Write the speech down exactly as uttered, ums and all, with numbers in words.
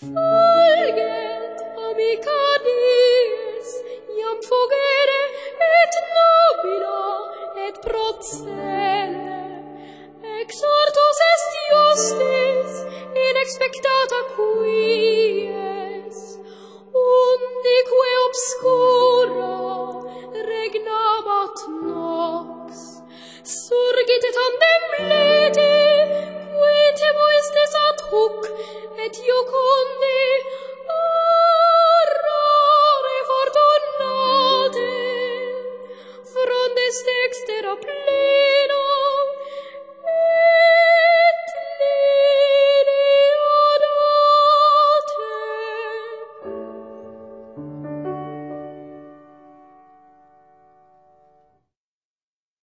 Fulget amica dies, iam fugere et nobila et procele. Exortus est iustis in expectata quie.